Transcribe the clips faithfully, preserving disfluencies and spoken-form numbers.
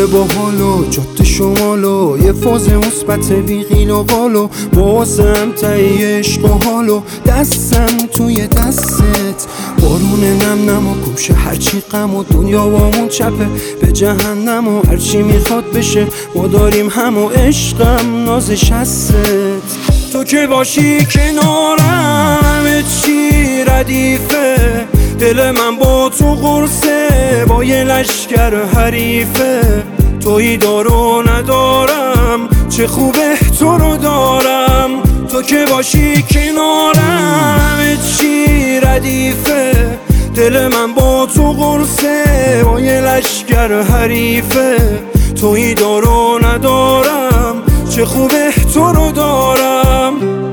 باحالو جاده شمالو یه فاز مثبت بیقیل و بالو بازم تایی عشق و حالو دستم توی دستت بارون نم نم و گوشه هرچی غم و دنیا وامون چپه به جهنم و هرچی میخواد بشه ما داریم هم و عشقم نازش هستت تو که باشی کنارم همه چی ردیفه دل من با تو قرصه با یه لشکر حریفه تویی دارو ندارم چه خوبه تو رو دارم تو که باشی کنارم همه چی ردیفه دل من با تو قرصه با یه لشکر حریفه تویی دارو ندارم چه خوبه تو رو دارم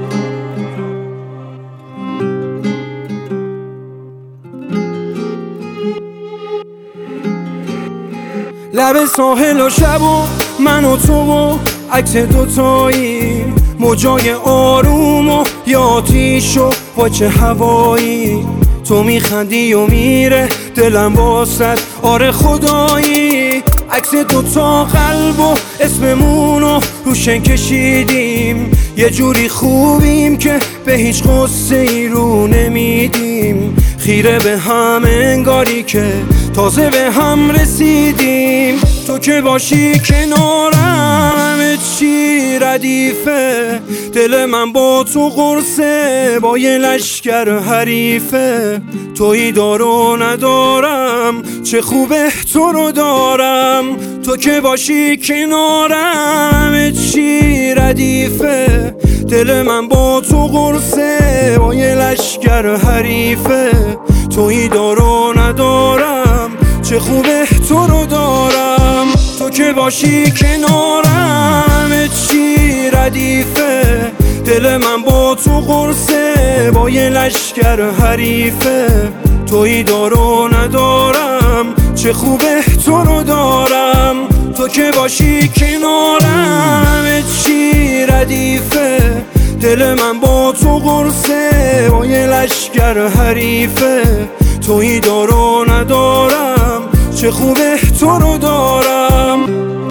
لب ساحل و شب و من و تو و عکس دوتایی موجای آروم و یا آتیش و پاچه هوایی تو میخندی و میره دلم باست آره خدایی عکس دوتا قلب و اسممونو روشن کشیدیم یه جوری خوبیم که به هیچ غصه ای رو نمیدیم خیره به هم انگاری که تازه به هم رسیدیم تو که باشی کنارم همه چی ردیفه دل من با تو قرصه با یه لشکر حریفه تویی دارو ندارم چه خوبه تو رو دارم تو که باشی کنارم همه چی ردیفه دل من با تو قرصه با یه لشکر حریفه تویی دارو ندارم چه خوبه تو رو دارم تو که باشی کنارم همه چی ردیفه دل من با تو قرصه با یه لشکر حریفه تویی دارو ندارم چه خوبه تو رو دارم تو که باشی کنارم همه چی ردیفه دل من با تو قرصه با یه لشکر حریفه تویی دارو ندارم چه خوبه تو رو دارم